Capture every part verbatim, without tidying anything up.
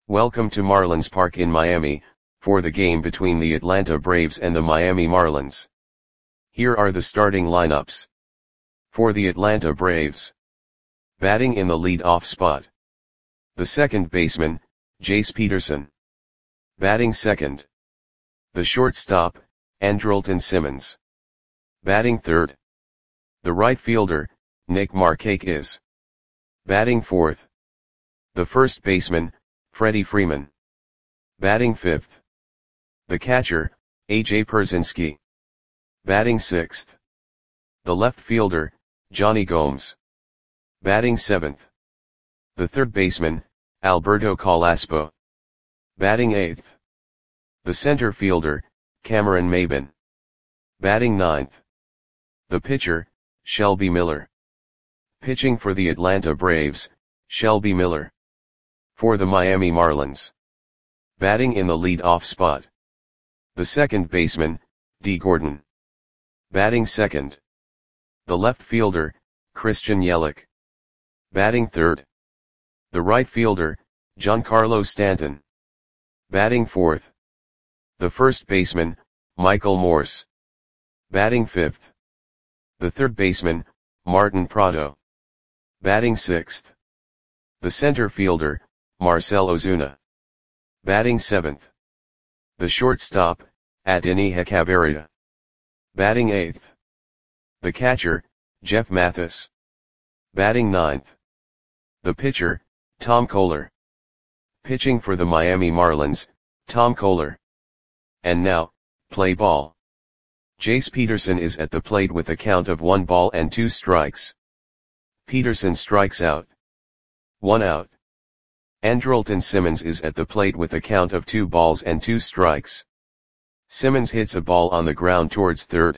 Welcome to Marlins Park in Miami, for the game between the Atlanta Braves and the Miami Marlins. Here are the starting lineups. For the Atlanta Braves. Batting in the lead-off spot. The second baseman, Jace Peterson. Batting second. The shortstop, Andrelton Simmons. Batting third. The right fielder, Nick Markakis. Batting fourth. The first baseman, Freddie Freeman. Batting fifth. The catcher, A J Pierzynski. Batting sixth. The left fielder, Jonny Gomes. Batting seventh. The third baseman, Alberto Carrasco. Batting eighth. The center fielder, Cameron Maybin. Batting ninth. The pitcher, Shelby Miller. Pitching for the Atlanta Braves, Shelby Miller. For the Miami Marlins. Batting in the lead-off spot. The second baseman, Dee Gordon. Batting second. The left fielder, Christian Yelich. Batting third. The right fielder, Giancarlo Stanton. Batting fourth. The first baseman, Michael Morse. Batting fifth. The third baseman, Martin Prado. Batting sixth. The center fielder, Marcell Ozuna. Batting seventh. The shortstop, Adeiny Hechavarria. Batting eighth. The catcher, Jeff Mathis. Batting ninth. The pitcher, Tom Koehler. Pitching for the Miami Marlins, Tom Koehler. And now, play ball. Jace Peterson is at the plate with a count of one ball and two strikes. Peterson strikes out. One out. Andrelton Simmons is at the plate with a count of two balls and two strikes. Simmons hits a ball on the ground towards third.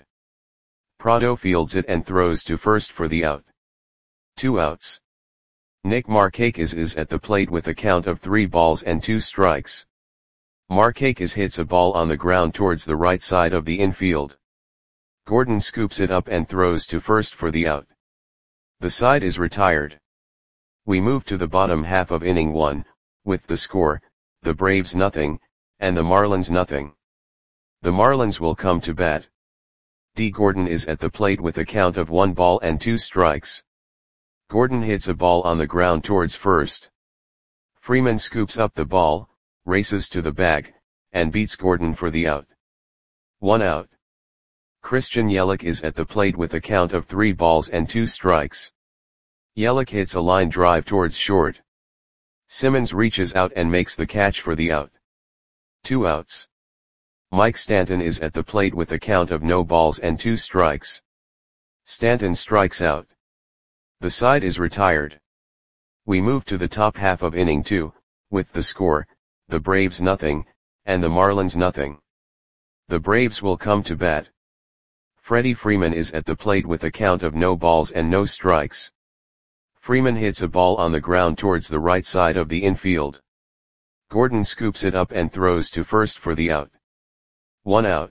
Prado fields it and throws to first for the out. Two outs. Nick Markakis is at the plate with a count of three balls and two strikes. Markakis hits a ball on the ground towards the right side of the infield. Gordon scoops it up and throws to first for the out. The side is retired. We move to the bottom half of inning one, with the score, the Braves nothing, and the Marlins nothing. The Marlins will come to bat. Dee Gordon is at the plate with a count of one ball and two strikes. Gordon hits a ball on the ground towards first. Freeman scoops up the ball, races to the bag, and beats Gordon for the out. One out. Christian Yelich is at the plate with a count of three balls and two strikes. Yelich hits a line drive towards short. Simmons reaches out and makes the catch for the out. Two outs. Mike Stanton is at the plate with a count of no balls and two strikes. Stanton strikes out. The side is retired. We move to the top half of inning two, with the score, the Braves nothing, and the Marlins nothing. The Braves will come to bat. Freddie Freeman is at the plate with a count of no balls and no strikes. Freeman hits a ball on the ground towards the right side of the infield. Gordon scoops it up and throws to first for the out. One out.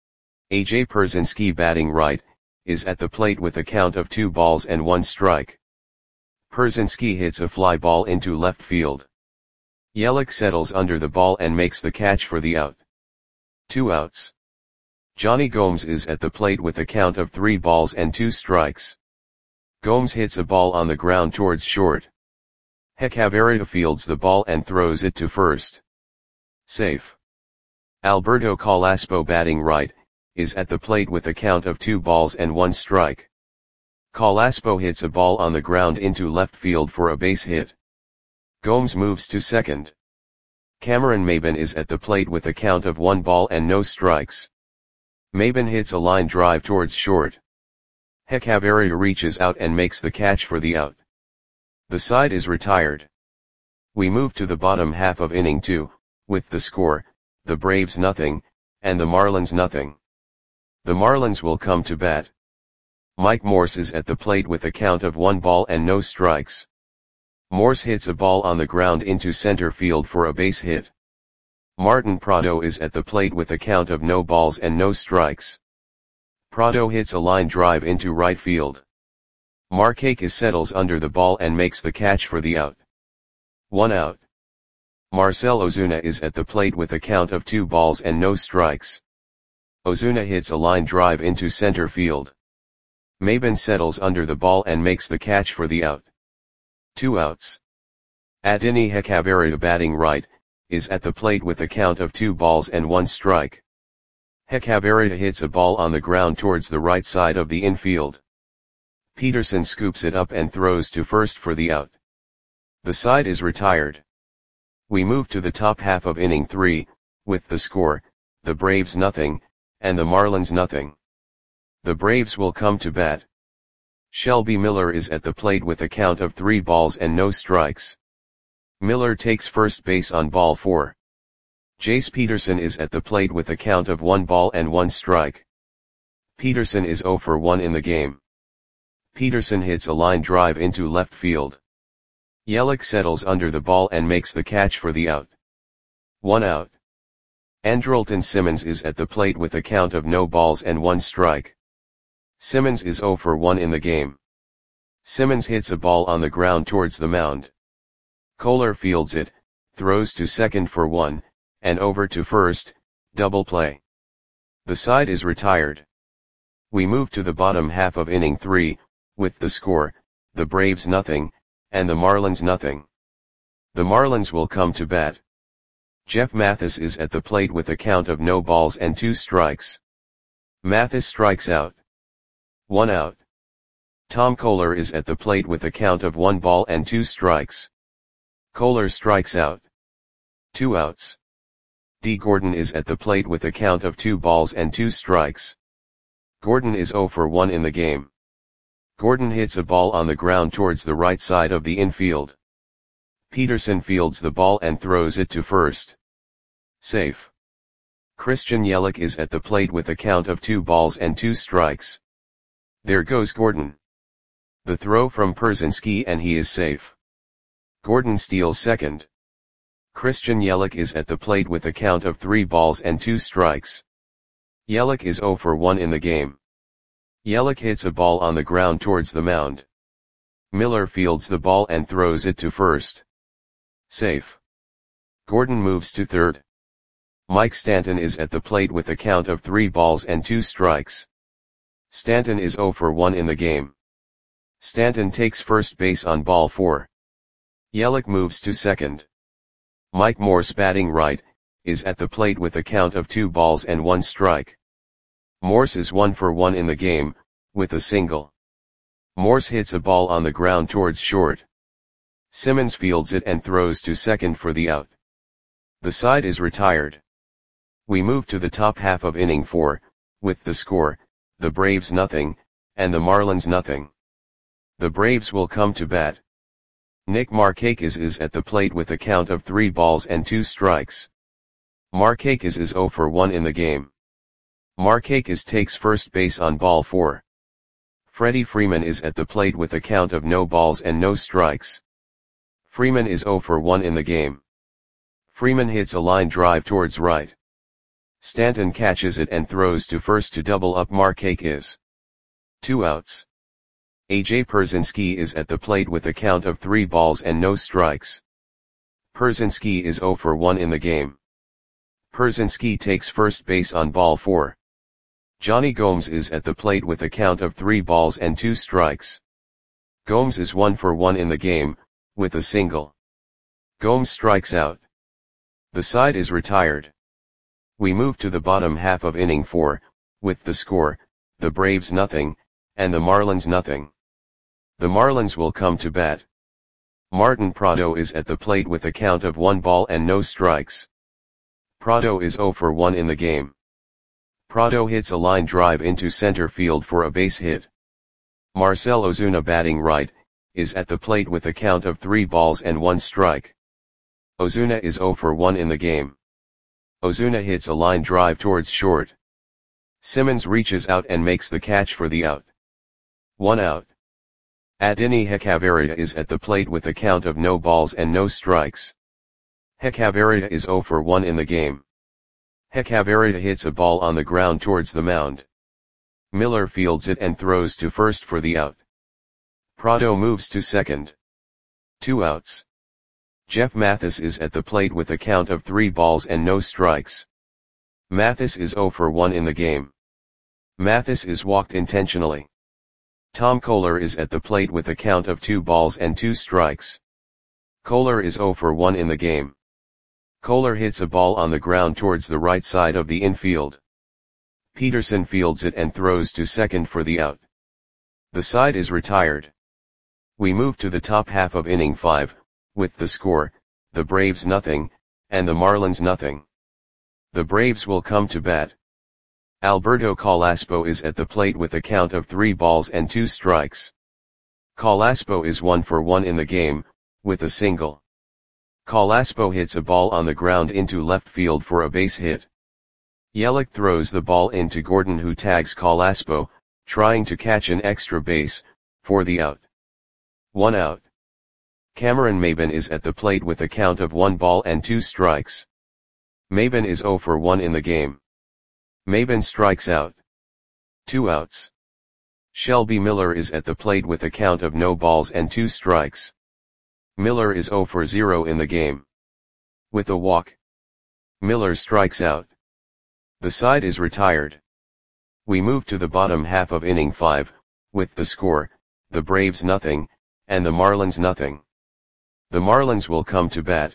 A J Pierzynski, batting right, is at the plate with a count of two balls and one strike. Pierzynski hits a fly ball into left field. Yelich settles under the ball and makes the catch for the out. Two outs. Jonny Gomes is at the plate with a count of three balls and two strikes. Gomes hits a ball on the ground towards short. Hechavarria fields the ball and throws it to first. Safe. Alberto Carrasco, batting right, is at the plate with a count of two balls and one strike. Carrasco hits a ball on the ground into left field for a base hit. Gomes moves to second. Cameron Maybin is at the plate with a count of one ball and no strikes. Maybin hits a line drive towards short. Hechavarria reaches out and makes the catch for the out. The side is retired. We move to the bottom half of inning two, with the score, the Braves nothing, and the Marlins nothing. The Marlins will come to bat. Mike Morse is at the plate with a count of one ball and no strikes. Morse hits a ball on the ground into center field for a base hit. Martin Prado is at the plate with a count of no balls and no strikes. Prado hits a line drive into right field. Markakis settles under the ball and makes the catch for the out. One out. Marcell Ozuna is at the plate with a count of two balls and no strikes. Ozuna hits a line drive into center field. Maybin settles under the ball and makes the catch for the out. Two outs. Adeiny Hechavarria, batting right, is at the plate with a count of two balls and one strike. Hechavarria hits a ball on the ground towards the right side of the infield. Peterson scoops it up and throws to first for the out. The side is retired. We move to the top half of inning three, with the score, the Braves nothing, and the Marlins nothing. The Braves will come to bat. Shelby Miller is at the plate with a count of three balls and no strikes. Miller takes first base on ball four. Jace Peterson is at the plate with a count of one ball and one strike. Peterson is zero for one in the game. Peterson hits a line drive into left field. Yelich settles under the ball and makes the catch for the out. One out. Andrelton Simmons is at the plate with a count of no balls and one strike. Simmons is zero for one in the game. Simmons hits a ball on the ground towards the mound. Koehler fields it, throws to second for one, and over to first, double play. The side is retired. We move to the bottom half of inning three, with the score, the Braves nothing, and the Marlins nothing. The Marlins will come to bat. Jeff Mathis is at the plate with a count of no balls and two strikes. Mathis strikes out. One out. Tom Koehler is at the plate with a count of one ball and two strikes. Koehler strikes out. Two outs. D. Gordon is at the plate with a count of two balls and two strikes. Gordon is zero for one in the game. Gordon hits a ball on the ground towards the right side of the infield. Peterson fields the ball and throws it to first. Safe. Christian Yelich is at the plate with a count of two balls and two strikes. There goes Gordon. The throw from Pierzynski and he is safe. Gordon steals second. Christian Yelich is at the plate with a count of three balls and two strikes. Yelich is zero for one in the game. Yelich hits a ball on the ground towards the mound. Miller fields the ball and throws it to first. Safe. Gordon moves to third. Mike Stanton is at the plate with a count of three balls and two strikes. Stanton is zero for one in the game. Stanton takes first base on ball four. Yelich moves to second. Mike Morse, batting right, is at the plate with a count of two balls and one strike. Morse is one for one in the game, with a single. Morse hits a ball on the ground towards short. Simmons fields it and throws to second for the out. The side is retired. We move to the top half of inning four, with the score, the Braves nothing, and the Marlins nothing. The Braves will come to bat. Nick Markakis is at the plate with a count of three balls and two strikes. Markakis is zero for one in the game. Markakis takes first base on ball four. Freddie Freeman is at the plate with a count of no balls and no strikes. Freeman is zero for one in the game. Freeman hits a line drive towards right. Stanton catches it and throws to first to double up Markakis. Two outs. A J Pierzynski is at the plate with a count of three balls and no strikes. Pierzynski is zero for one in the game. Pierzynski takes first base on ball four. Johnny Gomes is at the plate with a count of three balls and two strikes. Gomes is one for one in the game, with a single. Gomes strikes out. The side is retired. We move to the bottom half of inning four, with the score, the Braves nothing, and the Marlins nothing. The Marlins will come to bat. Martin Prado is at the plate with a count of one ball and no strikes. Prado is zero for one in the game. Prado hits a line drive into center field for a base hit. Marcell Ozuna, batting right, is at the plate with a count of three balls and one strike. Ozuna is zero for one in the game. Ozuna hits a line drive towards short. Simmons reaches out and makes the catch for the out. One out. Adeiny Hechavarria is at the plate with a count of no balls and no strikes. Hechavarria is zero for one in the game. Hechavarria hits a ball on the ground towards the mound. Miller fields it and throws to first for the out. Prado moves to second. Two outs. Jeff Mathis is at the plate with a count of three balls and no strikes. Mathis is zero for one in the game. Mathis is walked intentionally. Tom Koehler is at the plate with a count of two balls and two strikes. Koehler is zero for one in the game. Koehler hits a ball on the ground towards the right side of the infield. Peterson fields it and throws to second for the out. The side is retired. We move to the top half of inning five, with the score, the Braves nothing, and the Marlins nothing. The Braves will come to bat. Alberto Carrasco is at the plate with a count of three balls and two strikes. Carrasco is one for one in the game, with a single. Carrasco hits a ball on the ground into left field for a base hit. Yelich throws the ball into Gordon, who tags Carrasco, trying to catch an extra base, for the out. One out. Cameron Maybin is at the plate with a count of one ball and two strikes. Maybin is zero for one in the game. Maybin strikes out. Two outs. Shelby Miller is at the plate with a count of no balls and two strikes. Miller is zero for zero in the game. With a walk, Miller strikes out. The side is retired. We move to the bottom half of inning five, with the score, the Braves nothing, and the Marlins nothing. The Marlins will come to bat.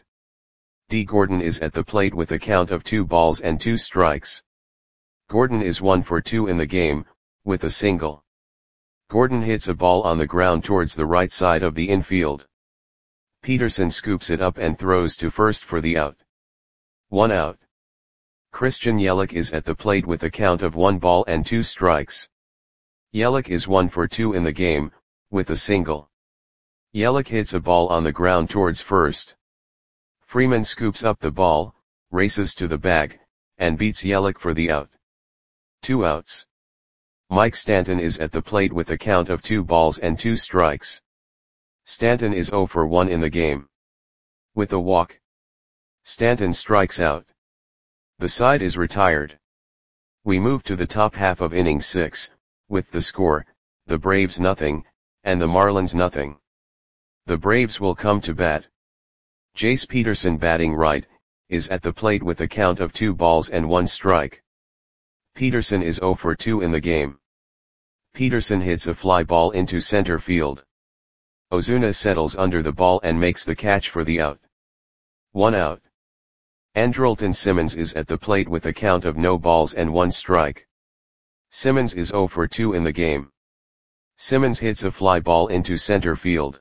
D. Gordon is at the plate with a count of two balls and two strikes. Gordon is one for two in the game, with a single. Gordon hits a ball on the ground towards the right side of the infield. Peterson scoops it up and throws to first for the out. One out. Christian Yelich is at the plate with a count of one ball and two strikes. Yelich is one for two in the game, with a single. Yelich hits a ball on the ground towards first. Freeman scoops up the ball, races to the bag, and beats Yelich for the out. Two outs. Mike Stanton is at the plate with a count of two balls and two strikes. Stanton is zero for one in the game. With a walk, Stanton strikes out. The side is retired. We move to the top half of inning six, with the score, the Braves nothing, and the Marlins nothing. The Braves will come to bat. Jace Peterson, batting right, is at the plate with a count of two balls and one strike. Peterson is zero for two in the game. Peterson hits a fly ball into center field. Ozuna settles under the ball and makes the catch for the out. One out. Andrelton Simmons is at the plate with a count of no balls and one strike. Simmons is zero for two in the game. Simmons hits a fly ball into center field.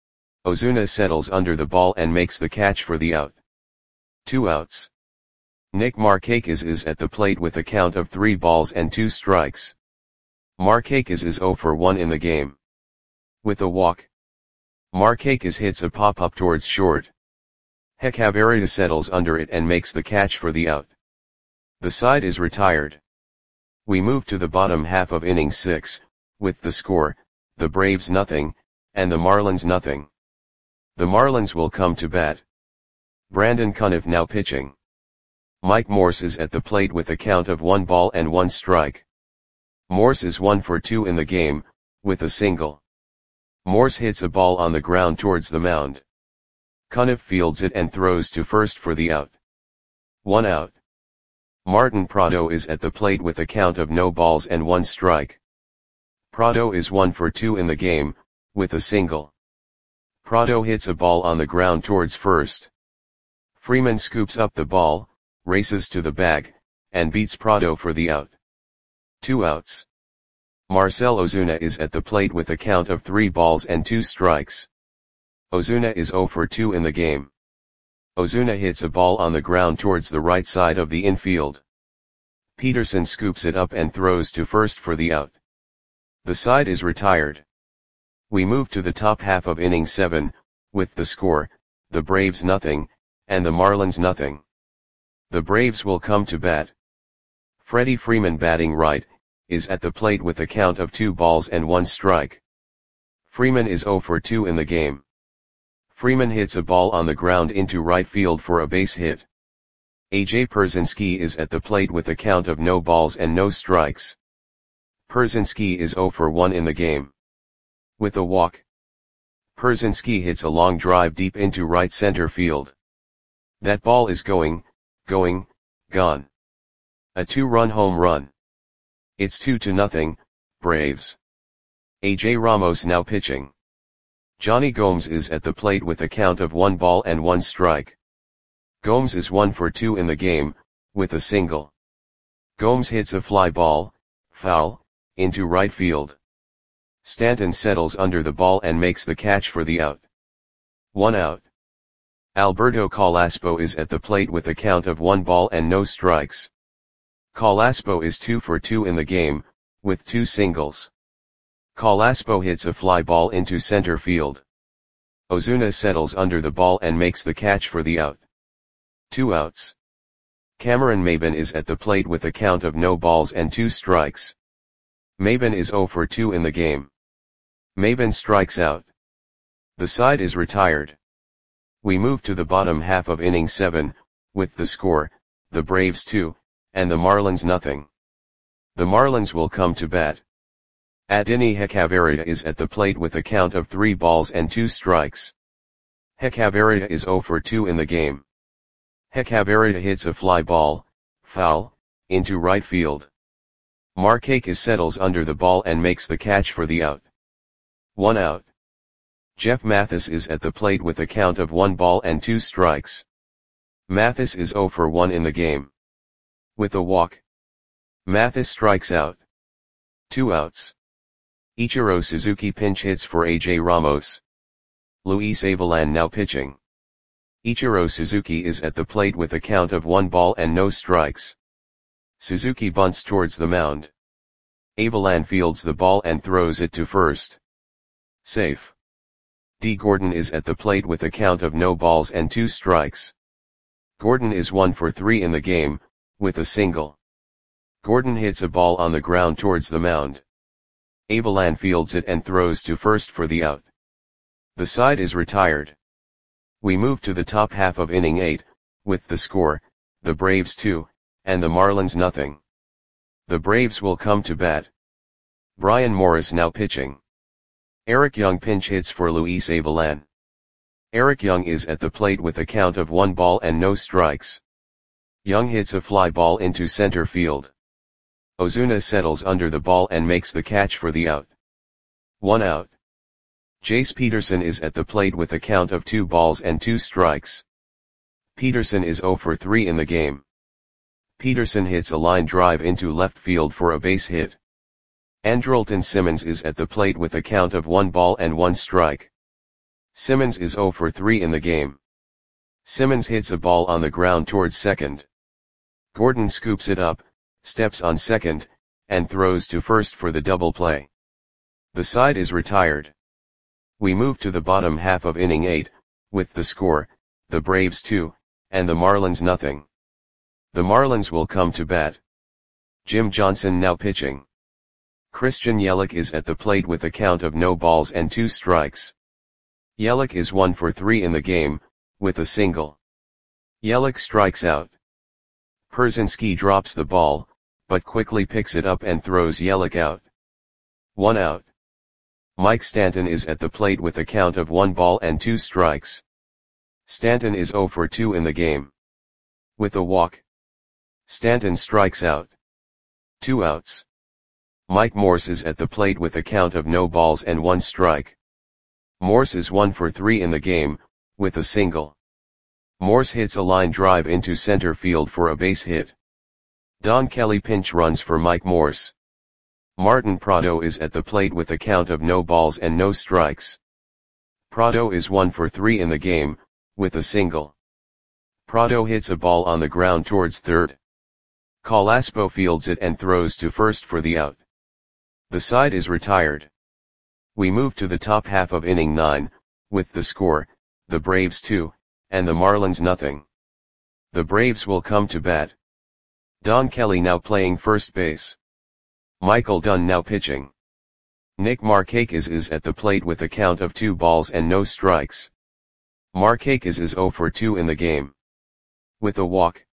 Ozuna settles under the ball and makes the catch for the out. Two outs. Nick Markakis is at the plate with a count of three balls and two strikes. Markakis is zero for one in the game. With a walk, Markakis hits a pop-up towards short. Hechavarria settles under it and makes the catch for the out. The side is retired. We move to the bottom half of inning six, with the score, the Braves nothing, and the Marlins nothing. The Marlins will come to bat. Brandon Cuniff now pitching. Mike Morse is at the plate with a count of one ball and one strike. Morse is one for two in the game, with a single. Morse hits a ball on the ground towards the mound. Cuniff fields it and throws to first for the out. One out. Martin Prado is at the plate with a count of no balls and one strike. Prado is one for two in the game, with a single. Prado hits a ball on the ground towards first. Freeman scoops up the ball, races to the bag, and beats Prado for the out. Two outs. Marcell Ozuna is at the plate with a count of three balls and two strikes. Ozuna is zero for two in the game. Ozuna hits a ball on the ground towards the right side of the infield. Peterson scoops it up and throws to first for the out. The side is retired. We move to the top half of inning seven, with the score, the Braves nothing, and the Marlins nothing. The Braves will come to bat. Freddie Freeman, batting right, is at the plate with a count of two balls and one strike. Freeman is zero for two in the game. Freeman hits a ball on the ground into right field for a base hit. A J Pierzynski is at the plate with a count of no balls and no strikes. Pierzynski is zero for one in the game. With a walk, Pierzynski hits a long drive deep into right center field. That ball is going, going, gone. A two-run home run. It's two to nothing, Braves. A J Ramos now pitching. Johnny Gomes is at the plate with a count of one ball and one strike. Gomes is one for two in the game, with a single. Gomes hits a fly ball, foul, into right field. Stanton settles under the ball and makes the catch for the out. One out. Alberto Carrasco is at the plate with a count of one ball and no strikes. Carrasco is two for two in the game, with two singles. Carrasco hits a fly ball into center field. Ozuna settles under the ball and makes the catch for the out. Two outs. Cameron Maybin is at the plate with a count of no balls and two strikes. Maybin is zero for two in the game. Maybin strikes out. The side is retired. We move to the bottom half of inning seven, with the score, the Braves two, and the Marlins nothing. The Marlins will come to bat. Adeiny Hechavarria is at the plate with a count of three balls and two strikes. Hechavarria is zero for two in the game. Hechavarria hits a fly ball, foul, into right field. Markakis settles under the ball and makes the catch for the out. One out. Jeff Mathis is at the plate with a count of one ball and two strikes. Mathis is zero for one in the game. With a walk. Mathis strikes out. Two outs. Ichiro Suzuki pinch hits for A J Ramos. Luis Avilan now pitching. Ichiro Suzuki is at the plate with a count of one ball and no strikes. Suzuki bunts towards the mound. Avilan fields the ball and throws it to first. Safe. D. Gordon is at the plate with a count of no balls and two strikes. Gordon is one for three in the game, with a single. Gordon hits a ball on the ground towards the mound. Avilan fields it and throws to first for the out. The side is retired. We move to the top half of inning eight, with the score, the Braves two, and the Marlins nothing. The Braves will come to bat. Brian Morris now pitching. Eric Young pinch hits for Luis Avilan. Eric Young is at the plate with a count of one ball and no strikes. Young hits a fly ball into center field. Ozuna settles under the ball and makes the catch for the out. One out. Jace Peterson is at the plate with a count of two balls and two strikes. Peterson is zero for three in the game. Peterson hits a line drive into left field for a base hit. Andrelton Simmons is at the plate with a count of one ball and one strike. Simmons is zero for three in the game. Simmons hits a ball on the ground towards second. Gordon scoops it up, steps on second, and throws to first for the double play. The side is retired. We move to the bottom half of inning eight, with the score, the Braves two, and the Marlins nothing. The Marlins will come to bat. Jim Johnson now pitching. Christian Yelich is at the plate with a count of no balls and two strikes. Yelich is one for three in the game, with a single. Yelich strikes out. Pierzynski drops the ball, but quickly picks it up and throws Yelich out. One out. Mike Stanton is at the plate with a count of one ball and two strikes. Stanton is zero for two in the game. With a walk. Stanton strikes out. Two outs. Mike Morse is at the plate with a count of no balls and one strike. Morse is one for three in the game, with a single. Morse hits a line drive into center field for a base hit. Don Kelly pinch runs for Mike Morse. Martin Prado is at the plate with a count of no balls and no strikes. Prado is one for three in the game, with a single. Prado hits a ball on the ground towards third. Carrasco fields it and throws to first for the out. The side is retired. We move to the top half of inning nine, with the score, the Braves two, and the Marlins nothing. The Braves will come to bat. Don Kelly now playing first base. Michael Dunn now pitching. Nick Markakis is at the plate with a count of two balls and no strikes. Markakis is zero for two in the game. With a walk.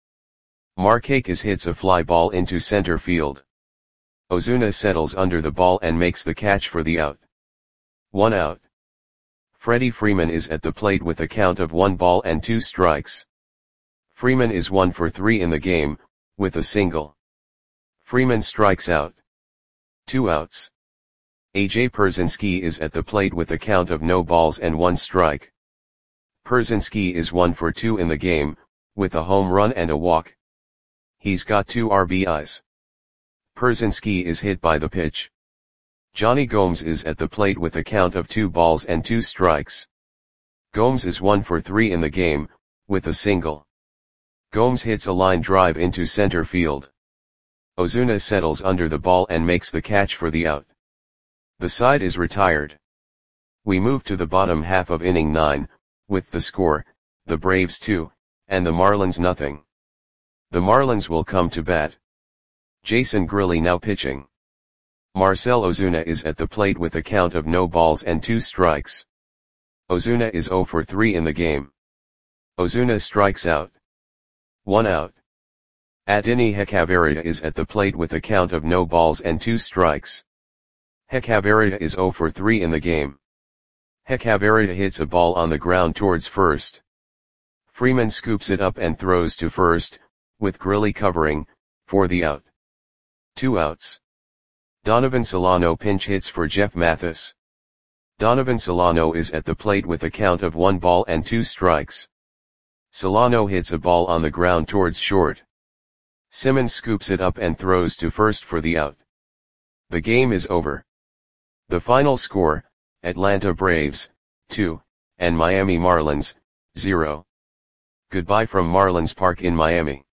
Markakis hits a fly ball into center field. Ozuna settles under the ball and makes the catch for the out. One out. Freddie Freeman is at the plate with a count of one ball and two strikes. Freeman is one for three in the game, with a single. Freeman strikes out. Two outs. A J Pierzynski is at the plate with a count of no balls and one strike. Pierzynski is one for two in the game, with a home run and a walk. He's got two R B Is. Pierzynski is hit by the pitch. Johnny Gomes is at the plate with a count of two balls and two strikes. Gomes is one for three in the game, with a single. Gomes hits a line drive into center field. Ozuna settles under the ball and makes the catch for the out. The side is retired. We move to the bottom half of inning nine, with the score, the Braves two, and the Marlins nothing. The Marlins will come to bat. Jason Grilli now pitching. Marcell Ozuna is at the plate with a count of no balls and two strikes. Ozuna is zero for three in the game. Ozuna strikes out. One out. Adeiny Hechavarria is at the plate with a count of no balls and two strikes. Hechavarria is zero for three in the game. Hechavarria hits a ball on the ground towards first. Freeman scoops it up and throws to first, with Grilli covering, for the out. Two outs. Donovan Solano pinch hits for Jeff Mathis. Donovan Solano is at the plate with a count of one ball and two strikes. Solano hits a ball on the ground towards short. Simmons scoops it up and throws to first for the out. The game is over. The final score, Atlanta Braves, two, and Miami Marlins, zero. Goodbye from Marlins Park in Miami.